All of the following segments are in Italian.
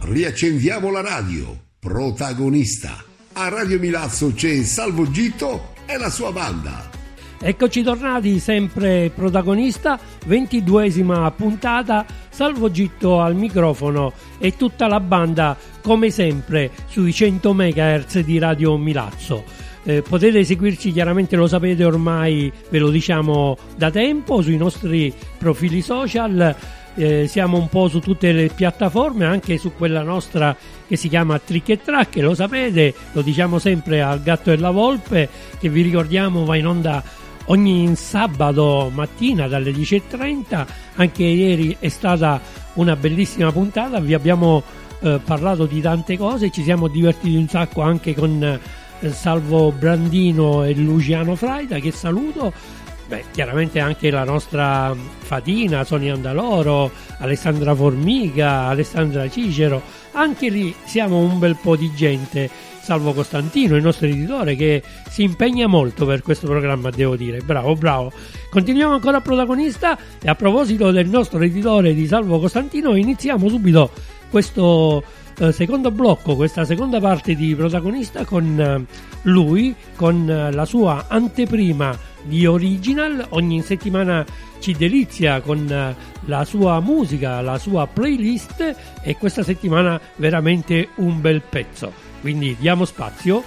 riaccendiamo la radio. Protagonista. A Radio Milazzo c'è Salvo Gitto e la sua banda. Eccoci tornati, sempre protagonista, 22esima puntata, Salvo Gitto al microfono e tutta la banda come sempre sui 100 MHz di Radio Milazzo. Potete seguirci, chiaramente lo sapete ormai, ve lo diciamo da tempo, sui nostri profili social. Siamo un po' su tutte le piattaforme, anche su quella nostra che si chiama Trick e Track, lo sapete, lo diciamo sempre al Gatto e la Volpe, che vi ricordiamo va in onda ogni sabato mattina dalle 10:30. Anche ieri è stata una bellissima puntata, vi abbiamo parlato di tante cose, ci siamo divertiti un sacco anche con Salvo Brandino e Luciano Fraida, che saluto. Chiaramente anche la nostra Fatina, Sonia Andaloro, Alessandra Formica, Alessandra Cicero, anche lì siamo un bel po' di gente, salvo Costantino, il nostro editore, che si impegna molto per questo programma, devo dire, bravo. Continuiamo ancora a protagonista, e a proposito del nostro editore di Salvo Costantino, iniziamo subito questo secondo blocco, questa seconda parte di protagonista con lui, con la sua anteprima di Original. Ogni settimana ci delizia con la sua musica, la sua playlist, e questa settimana veramente un bel pezzo, quindi diamo spazio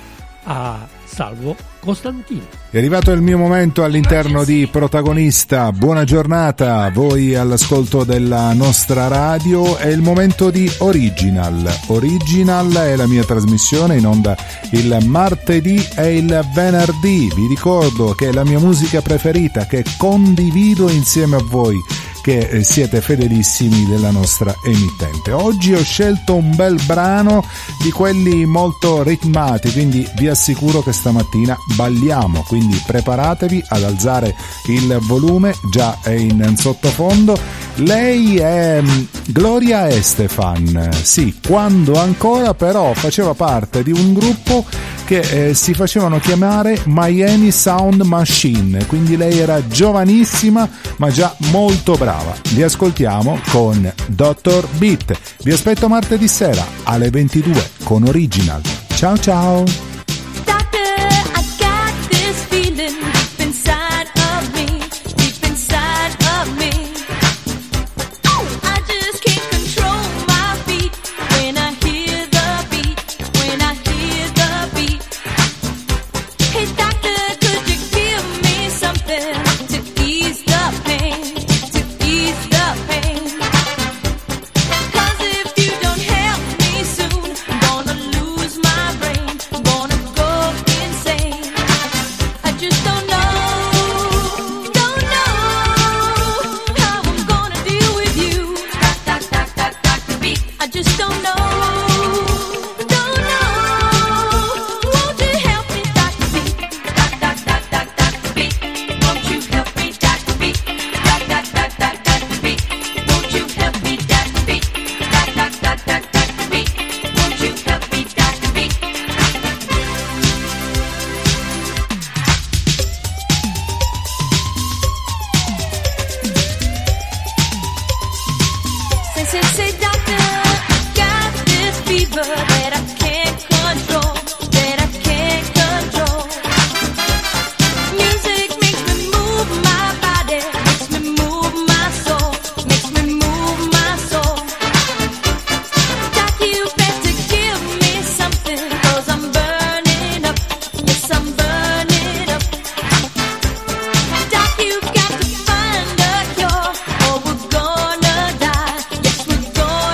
a Salvo Costantino. È arrivato il mio momento all'interno di Protagonista. Buona giornata a voi all'ascolto della nostra radio. È il momento di Original. Original è la mia trasmissione in onda il martedì e il venerdì. Vi ricordo che è la mia musica preferita, che condivido insieme a voi che siete fedelissimi della nostra emittente. Oggi ho scelto un bel brano di quelli molto ritmati, quindi vi assicuro che stamattina balliamo, quindi preparatevi ad alzare il volume, già è in sottofondo. Lei è Gloria Estefan, sì, quando ancora però faceva parte di un gruppo che si facevano chiamare Miami Sound Machine, quindi lei era giovanissima ma già molto brava. Li ascoltiamo con Dr. Beat. Vi aspetto martedì sera alle 22 con Original. Ciao ciao. Gonna die, yes, we're gonna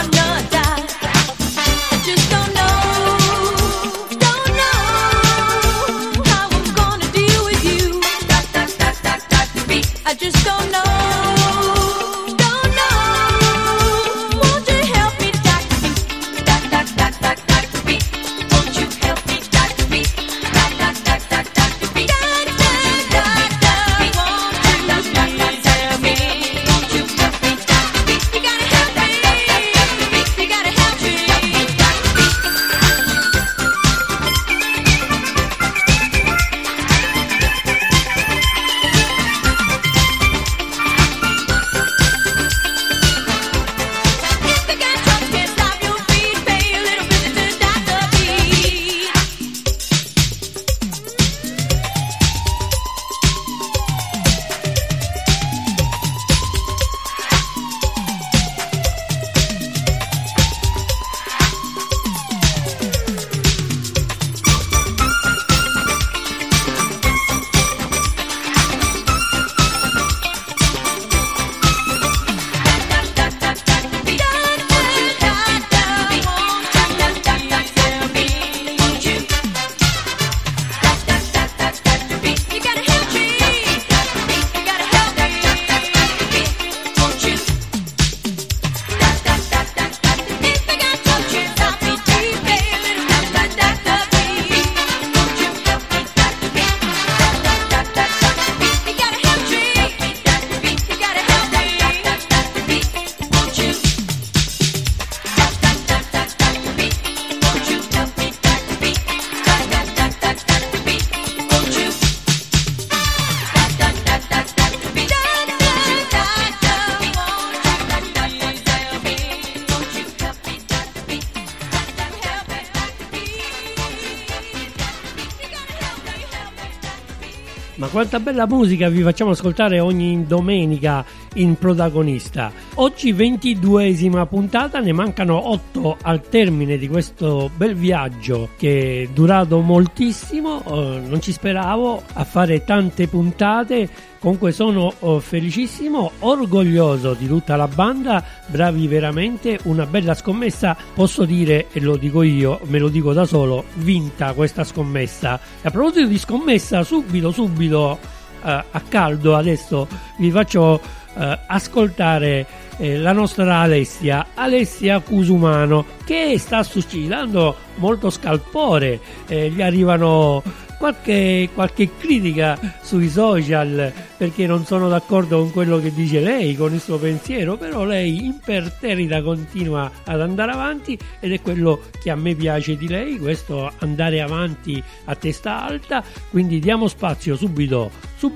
Ma quanta bella musica vi facciamo ascoltare ogni domenica in Protagonista. Oggi 22esima puntata, ne mancano 8 al termine di questo bel viaggio che è durato moltissimo, non ci speravo a fare tante puntate. Comunque sono felicissimo, orgoglioso di tutta la banda, bravi veramente, una bella scommessa, posso dire, e lo dico io, me lo dico da solo, vinta questa scommessa. E a proposito di scommessa, subito a caldo adesso vi faccio ascoltare la nostra Alessia Cusumano, che sta suscitando molto scalpore, gli arrivano qualche critica sui social perché non sono d'accordo con quello che dice lei, con il suo pensiero, però lei imperterrita continua ad andare avanti ed è quello che a me piace di lei, questo andare avanti a testa alta. Quindi diamo spazio subito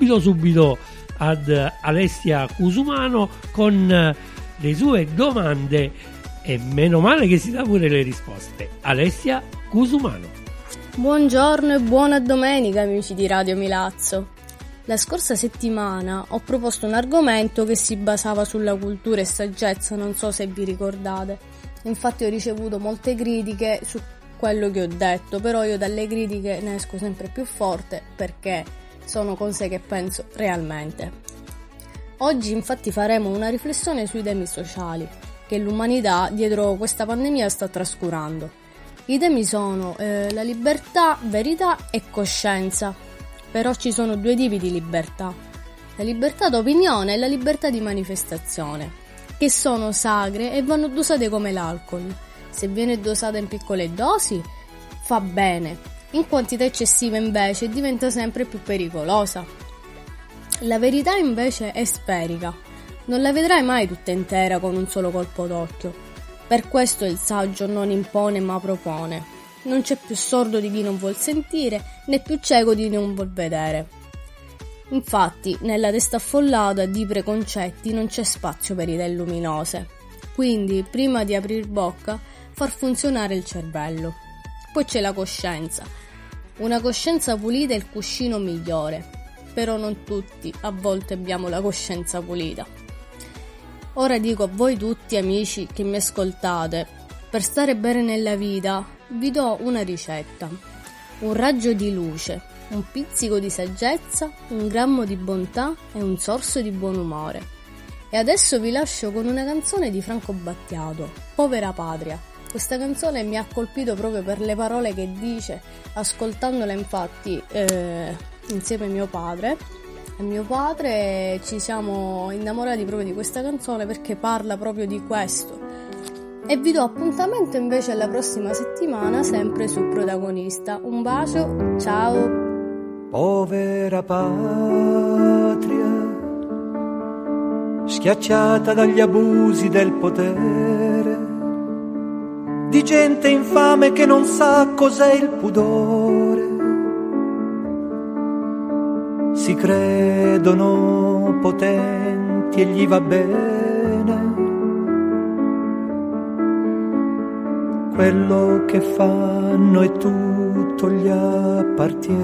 ad Alessia Cusumano con le sue domande e meno male che si dà pure le risposte. Alessia Cusumano. Buongiorno e buona domenica amici di Radio Milazzo. La scorsa settimana ho proposto un argomento che si basava sulla cultura e saggezza, non so se vi ricordate. Infatti ho ricevuto molte critiche su quello che ho detto, però io dalle critiche ne esco sempre più forte perché sono cose che penso realmente. Oggi infatti faremo una riflessione sui temi sociali che l'umanità dietro questa pandemia sta trascurando. I temi sono la libertà, verità e coscienza. Però ci sono due tipi di libertà: la libertà d'opinione e la libertà di manifestazione, che sono sacre e vanno dosate come l'alcol. Se viene dosata in piccole dosi fa bene, in quantità eccessive invece diventa sempre più pericolosa. La verità invece è sferica, non la vedrai mai tutta intera con un solo colpo d'occhio. Per questo il saggio non impone ma propone. Non c'è più sordo di chi non vuol sentire, né più cieco di chi non vuol vedere. Infatti, nella testa affollata di preconcetti non c'è spazio per idee luminose. Quindi, prima di aprir bocca, far funzionare il cervello. Poi c'è la coscienza. Una coscienza pulita è il cuscino migliore. Però non tutti, a volte abbiamo la coscienza pulita. Ora dico a voi tutti amici che mi ascoltate, per stare bene nella vita vi do una ricetta: un raggio di luce, un pizzico di saggezza, un grammo di bontà e un sorso di buon umore. E adesso vi lascio con una canzone di Franco Battiato, Povera Patria. Questa canzone mi ha colpito proprio per le parole che dice, ascoltandola infatti insieme a mio padre ci siamo innamorati proprio di questa canzone perché parla proprio di questo. E vi do appuntamento invece alla prossima settimana sempre su Protagonista. Un bacio, ciao. Povera patria, schiacciata dagli abusi del potere, di gente infame che non sa cos'è il pudore. Si credono potenti e gli va bene quello che fanno e tutto gli appartiene.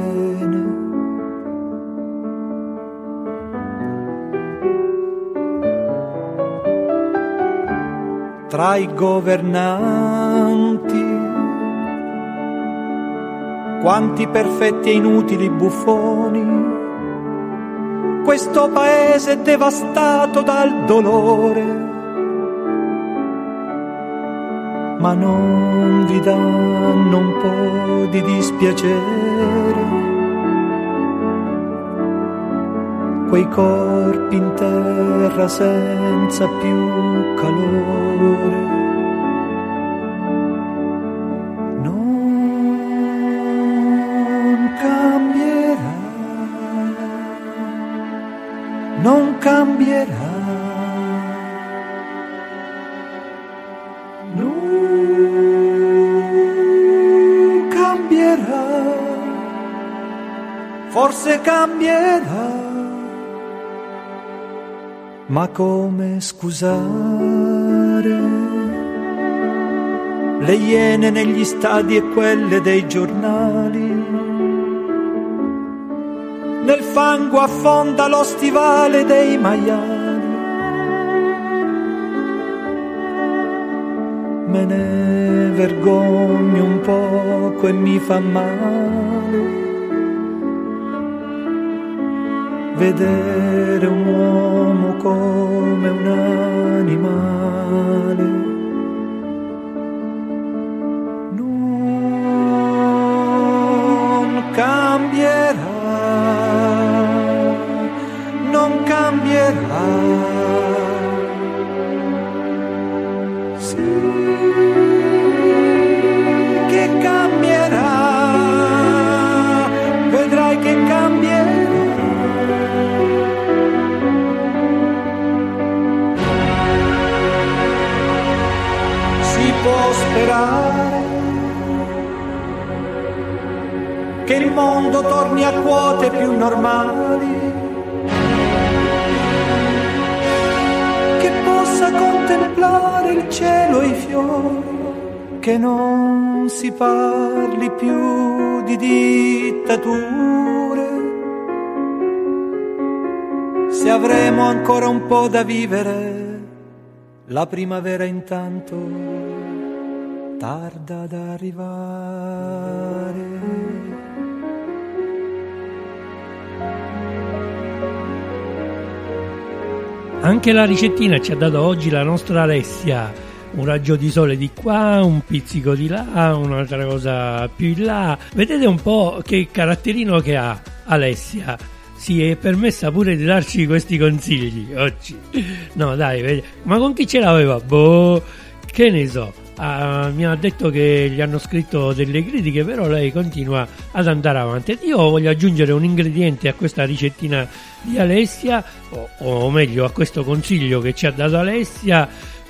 Tra i governanti quanti perfetti e inutili buffoni, questo paese è devastato dal dolore, ma non vi danno un po' di dispiacere quei corpi in terra senza più calore. Non cambierà, non cambierà, forse cambierà, ma come scusare le iene negli stadi e quelle dei giornali? fango affonda lo stivale dei maiali. Me ne vergogno un poco e mi fa male vedere un uomo come un animale. Non cambierà, non cambierà. Sì, che cambierà, vedrai che cambierà. Si può sperare che il mondo torni a quote più normali, che possa contemplare il cielo e i fiori, che non si parli più di dittature. Se avremo ancora un po' da vivere, la primavera intanto tarda ad arrivare. Anche la ricettina ci ha dato oggi la nostra Alessia. Un raggio di sole di qua, un pizzico di là, un'altra cosa più in là. Vedete un po' che caratterino che ha Alessia. Si è permessa pure di darci questi consigli oggi. No dai, vedi. Ma con chi ce l'aveva? Boh, che ne so. Mi ha detto che gli hanno scritto delle critiche, però lei continua ad andare avanti. Io voglio aggiungere un ingrediente a questa ricettina di Alessia, o meglio a questo consiglio che ci ha dato Alessia.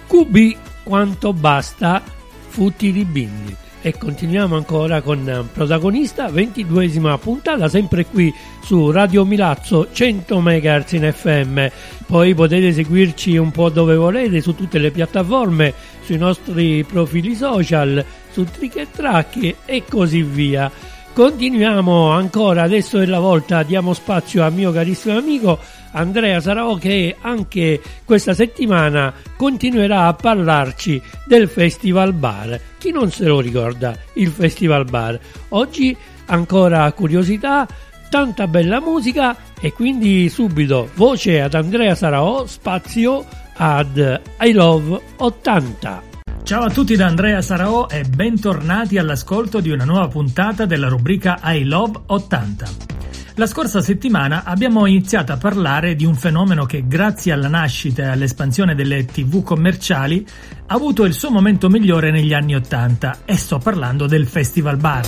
QB quanto basta futti di bindi. E continuiamo ancora con Protagonista, 22esima puntata, sempre qui su Radio Milazzo 100 MHz in FM. Poi potete seguirci un po' dove volete, su tutte le piattaforme, sui nostri profili social, su Trick e Track e così via. Continuiamo ancora, adesso è la volta, diamo spazio al mio carissimo amico Andrea Sarao, che anche questa settimana continuerà a parlarci del Festival Bar. Chi non se lo ricorda, il Festival Bar? Oggi ancora curiosità, tanta bella musica e quindi subito voce ad Andrea Sarao, spazio ad I Love 80. Ciao a tutti da Andrea Sarao e bentornati all'ascolto di una nuova puntata della rubrica I Love 80. La scorsa settimana abbiamo iniziato a parlare di un fenomeno che, grazie alla nascita e all'espansione delle TV commerciali, ha avuto il suo momento migliore negli anni 80, e sto parlando del Festival Bar.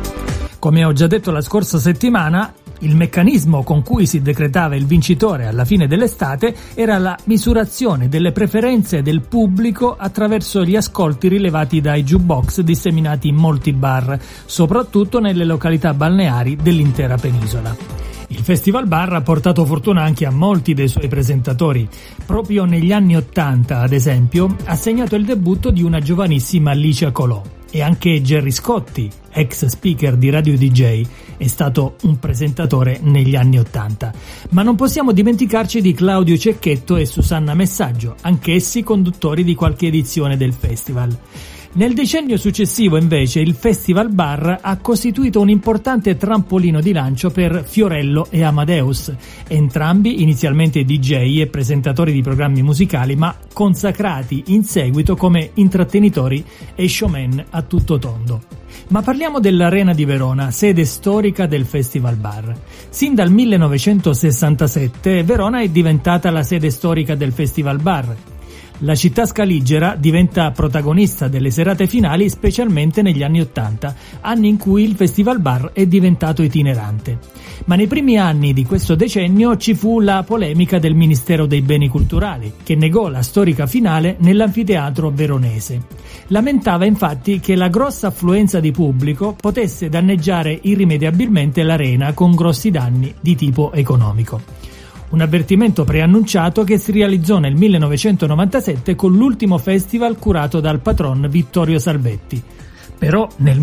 Come ho già detto la scorsa settimana, il meccanismo con cui si decretava il vincitore alla fine dell'estate era la misurazione delle preferenze del pubblico attraverso gli ascolti rilevati dai jukebox disseminati in molti bar, soprattutto nelle località balneari dell'intera penisola. Il Festival Bar ha portato fortuna anche a molti dei suoi presentatori. Proprio negli anni 80, ad esempio, ha segnato il debutto di una giovanissima Alicia Colò. E anche Gerry Scotti, ex speaker di Radio DJ, è stato un presentatore negli anni 80. Ma non possiamo dimenticarci di Claudio Cecchetto e Susanna Messaggio, anch'essi conduttori di qualche edizione del festival. Nel decennio successivo, invece, il Festival Bar ha costituito un importante trampolino di lancio per Fiorello e Amadeus, entrambi inizialmente DJ e presentatori di programmi musicali, ma consacrati in seguito come intrattenitori e showman a tutto tondo. Ma parliamo dell'Arena di Verona, sede storica del Festival Bar. Sin dal 1967 Verona è diventata la sede storica del Festival Bar. La città scaligera diventa protagonista delle serate finali, specialmente negli anni 80, anni in cui il Festival Bar è diventato itinerante. Ma nei primi anni di questo decennio ci fu la polemica del Ministero dei Beni Culturali, che negò la storica finale nell'anfiteatro veronese. Lamentava infatti che la grossa affluenza di pubblico potesse danneggiare irrimediabilmente l'arena con grossi danni di tipo economico. Un avvertimento preannunciato che si realizzò nel 1997 con l'ultimo festival curato dal patron Vittorio Salvetti. Però nel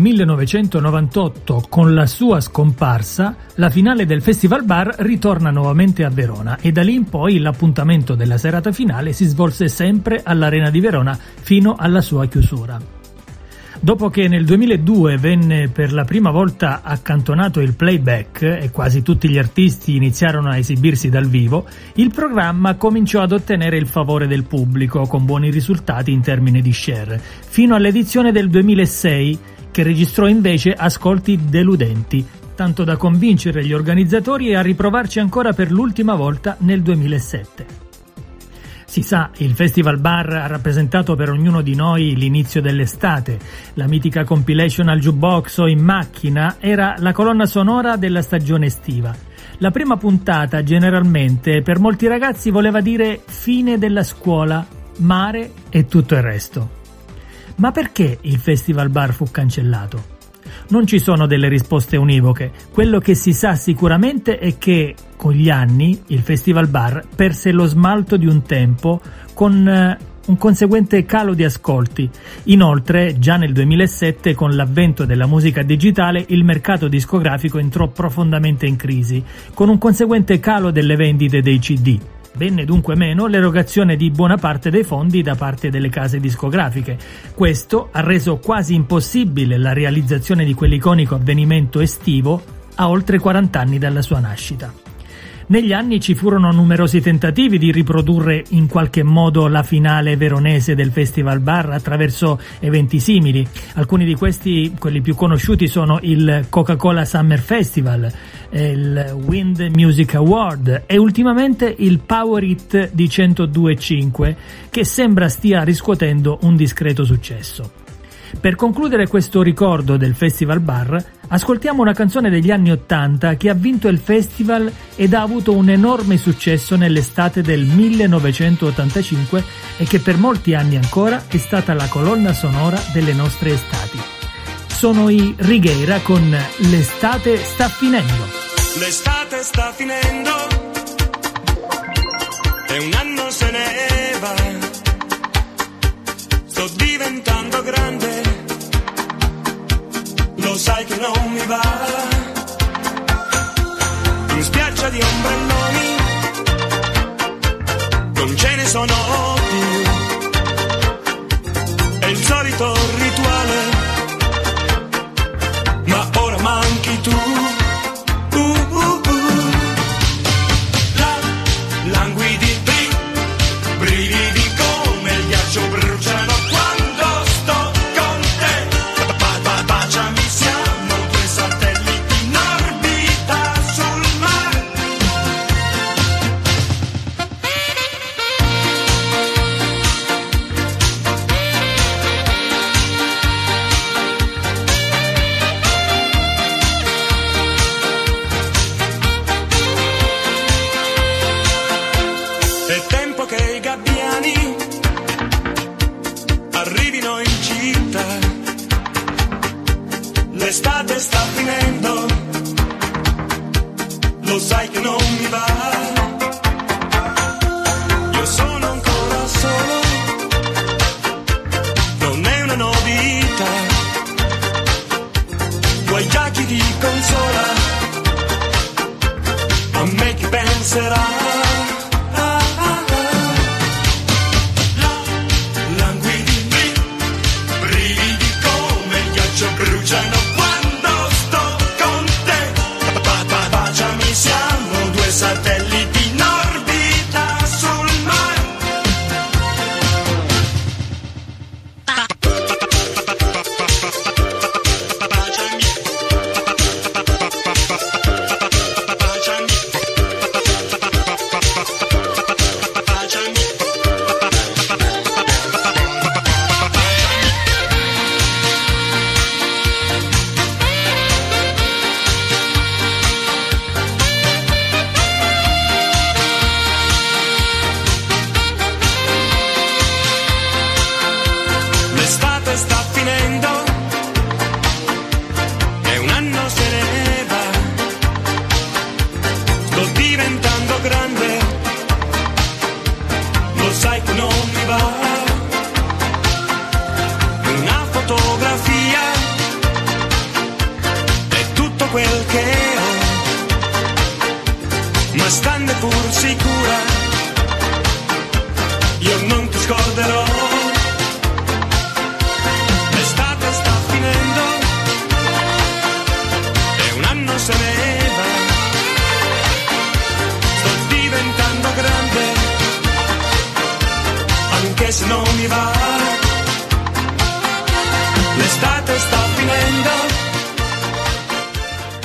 1998, con la sua scomparsa, la finale del Festival Bar ritorna nuovamente a Verona e da lì in poi l'appuntamento della serata finale si svolse sempre all'Arena di Verona fino alla sua chiusura. Dopo che nel 2002 venne per la prima volta accantonato il playback e quasi tutti gli artisti iniziarono a esibirsi dal vivo, il programma cominciò ad ottenere il favore del pubblico con buoni risultati in termini di share, fino all'edizione del 2006 che registrò invece ascolti deludenti, tanto da convincere gli organizzatori a riprovarci ancora per l'ultima volta nel 2007. Si sa, il Festival Bar ha rappresentato per ognuno di noi l'inizio dell'estate. La mitica compilation al jukebox o in macchina era la colonna sonora della stagione estiva. La prima puntata, generalmente, per molti ragazzi voleva dire fine della scuola, mare e tutto il resto. Ma perché il Festival Bar fu cancellato? Non ci sono delle risposte univoche. Quello che si sa sicuramente è che con gli anni il Festival Bar perse lo smalto di un tempo con un conseguente calo di ascolti. Inoltre, già nel 2007, con l'avvento della musica digitale, il mercato discografico entrò profondamente in crisi, con un conseguente calo delle vendite dei CD. Venne dunque meno l'erogazione di buona parte dei fondi da parte delle case discografiche. Questo ha reso quasi impossibile la realizzazione di quell'iconico avvenimento estivo a oltre 40 anni dalla sua nascita. Negli anni ci furono numerosi tentativi di riprodurre in qualche modo la finale veronese del Festival Bar attraverso eventi simili. Alcuni di questi, quelli più conosciuti, sono il Coca-Cola Summer Festival, il Wind Music Award e ultimamente il Power Hit di 102.5, che sembra stia riscuotendo un discreto successo. Per concludere questo ricordo del Festival Bar, ascoltiamo una canzone degli anni '80 che ha vinto il festival ed ha avuto un enorme successo nell'estate del 1985 e che per molti anni ancora è stata la colonna sonora delle nostre estati. Sono i Righeira con L'estate sta finendo. L'estate sta finendo e un anno se ne va. Sto diventando grande, lo sai che non mi va. In spiaggia di ombrelloni, non ce ne sono più. È il solito rituale, ma ora manchi tu. Languidi, brividi come il ghiaccio bruciano quando sto con te. Baciami, siamo due satelliti in orbita sul mare. È tempo che i gabbiani arrivino in città. L'estate sta finendo, lo sai che non mi va. Io sono ancora solo, non è una novità. Tuoi giacchi di consola, a me chi penserà. Bruciano quando sto con te. Baciami, siamo due satelliti in orbita sul mare. Baciami.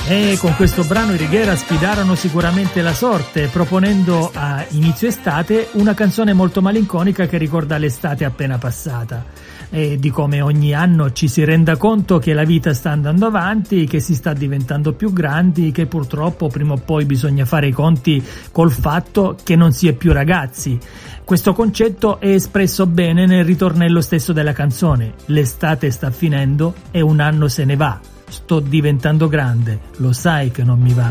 E con questo brano i Righiera sfidarono sicuramente la sorte, proponendo a inizio estate una canzone molto malinconica che ricorda l'estate appena passata e di come ogni anno ci si renda conto che la vita sta andando avanti, che si sta diventando più grandi, che purtroppo prima o poi bisogna fare i conti col fatto che non si è più ragazzi. Questo concetto è espresso bene nel ritornello stesso della canzone: l'estate sta finendo e un anno se ne va. Sto diventando grande, lo sai che non mi va.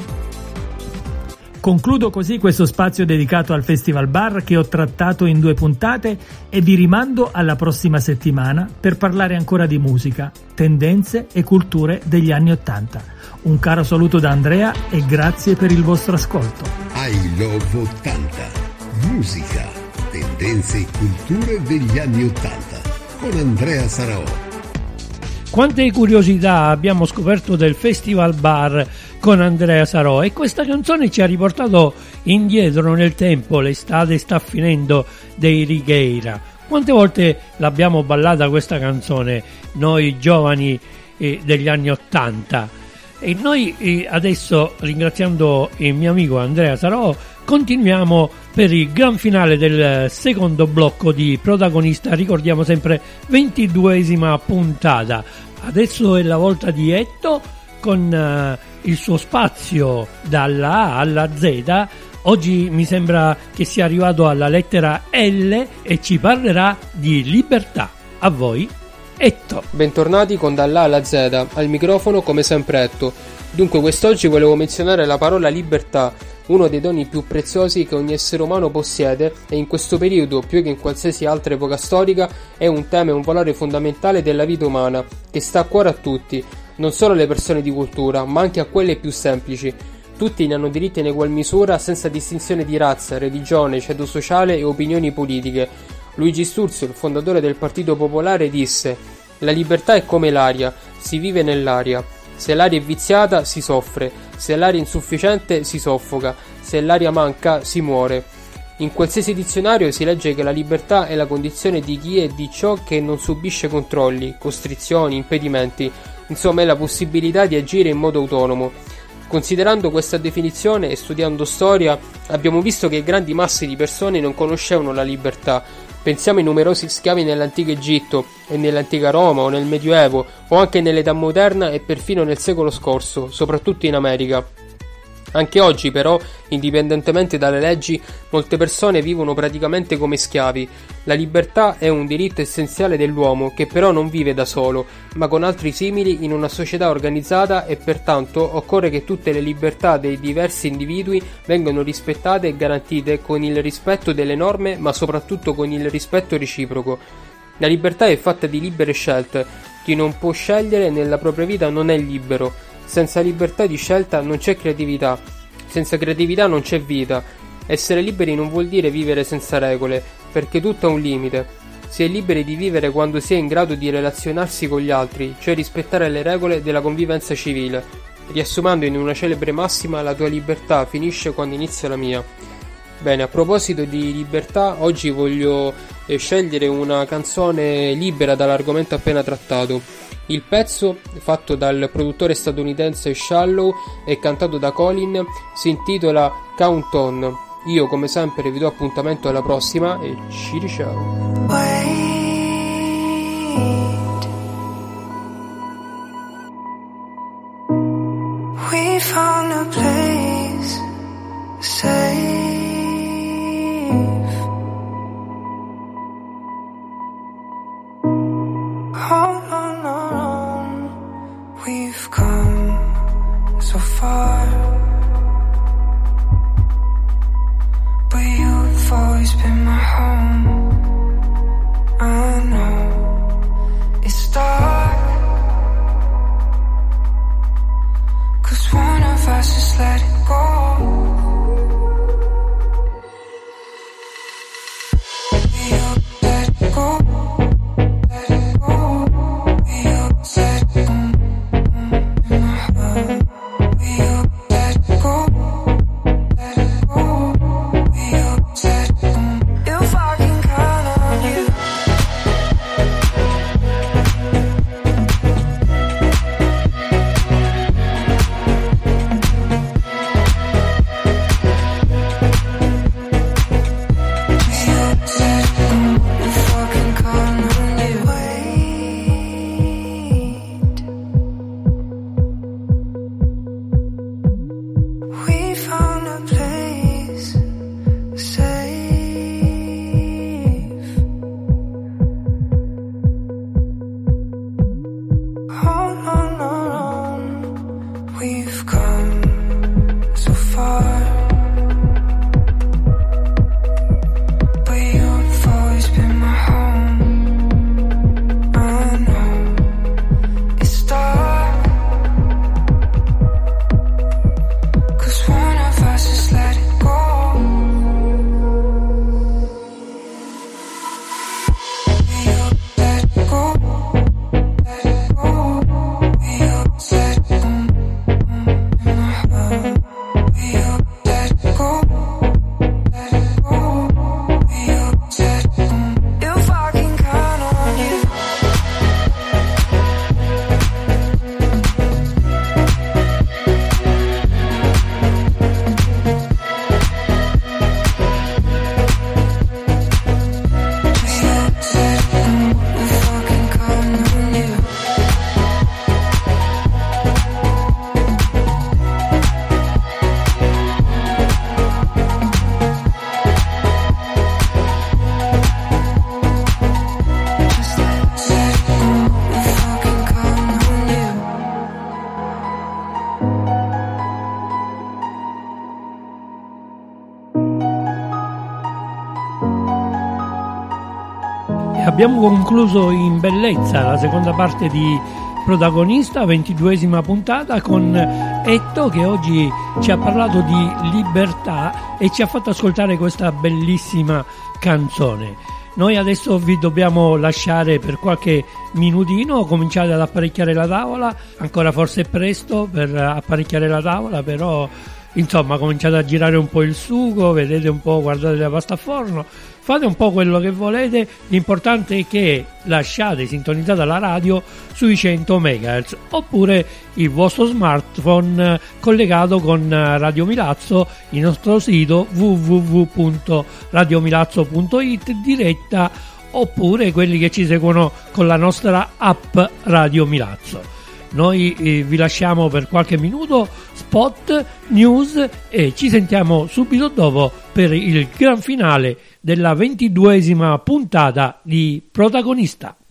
Concludo così questo spazio dedicato al Festival Bar che ho trattato in 2 puntate e vi rimando alla prossima settimana per parlare ancora di musica, tendenze e culture degli anni '80. Un caro saluto da Andrea e grazie per il vostro ascolto. I Love 80. Musica, tendenze e culture degli anni '80 con Andrea Saraò. Quante curiosità abbiamo scoperto del Festival Bar con Andrea Saraò, e questa canzone ci ha riportato indietro nel tempo. L'estate sta finendo dei Righiera. Quante volte l'abbiamo ballata questa canzone noi giovani degli anni '80, e noi adesso, ringraziando il mio amico Andrea Saraò, continuiamo per il gran finale del secondo blocco di Protagonista. Ricordiamo sempre 22esima puntata. Adesso è la volta di Etto con il suo spazio dalla A alla Z. Oggi mi sembra che sia arrivato alla lettera L e ci parlerà di libertà. A voi, Etto. Bentornati con Dalla A alla Z, al microfono come sempre Etto. Dunque, quest'oggi volevo menzionare la parola libertà, uno dei doni più preziosi che ogni essere umano possiede, e in questo periodo, più che in qualsiasi altra epoca storica, è un tema e un valore fondamentale della vita umana, che sta a cuore a tutti, non solo alle persone di cultura, ma anche a quelle più semplici. Tutti ne hanno diritti in egual misura, senza distinzione di razza, religione, ceto sociale e opinioni politiche. Luigi Sturzo, il fondatore del Partito Popolare, disse: «La libertà è come l'aria, si vive nell'aria. Se l'aria è viziata si soffre, se l'aria è insufficiente si soffoca, se l'aria manca si muore». In qualsiasi dizionario si legge che la libertà è la condizione di chi e di ciò che non subisce controlli, costrizioni, impedimenti, insomma è la possibilità di agire in modo autonomo. Considerando questa definizione e studiando storia, abbiamo visto che grandi masse di persone non conoscevano la libertà. Pensiamo ai numerosi schiavi nell'antico Egitto e nell'antica Roma o nel Medioevo o anche nell'età moderna e perfino nel secolo scorso, soprattutto in America. Anche oggi però, indipendentemente dalle leggi, molte persone vivono praticamente come schiavi. La libertà è un diritto essenziale dell'uomo che però non vive da solo, ma con altri simili in una società organizzata, e pertanto occorre che tutte le libertà dei diversi individui vengano rispettate e garantite con il rispetto delle norme, ma soprattutto con il rispetto reciproco. La libertà è fatta di libere scelte. Chi non può scegliere nella propria vita non è libero. Senza libertà di scelta non c'è creatività, senza creatività non c'è vita. Essere liberi non vuol dire vivere senza regole, perché tutto ha un limite. Si è liberi di vivere quando si è in grado di relazionarsi con gli altri, cioè rispettare le regole della convivenza civile. Riassumendo in una celebre massima, la tua libertà finisce quando inizia la mia. Bene, a proposito di libertà, oggi voglio scegliere una canzone libera dall'argomento appena trattato. Il pezzo, fatto dal produttore statunitense Shallow e cantato da Colin, si intitola Count On. Io come sempre vi do appuntamento alla prossima e ci riciao. We found a place safe. We've come so far, but you've always been my home. I know it's dark, 'cause one of us just let it go. You let it go. Let abbiamo concluso in bellezza la seconda parte di Protagonista, 22esima puntata, con Etto che oggi ci ha parlato di libertà e ci ha fatto ascoltare questa bellissima canzone. Noi adesso vi dobbiamo lasciare per qualche minutino, cominciate ad apparecchiare la tavola, ancora forse è presto per apparecchiare la tavola, però insomma cominciate a girare un po' il sugo, vedete un po', guardate la pasta a forno, fate un po' quello che volete, l'importante è che lasciate sintonizzata la radio sui 100 MHz oppure il vostro smartphone collegato con Radio Milazzo, il nostro sito www.radiomilazzo.it diretta, oppure quelli che ci seguono con la nostra app Radio Milazzo. Noi vi lasciamo per qualche minuto, spot, news, e ci sentiamo subito dopo per il gran finale della 22esima puntata di Protagonista.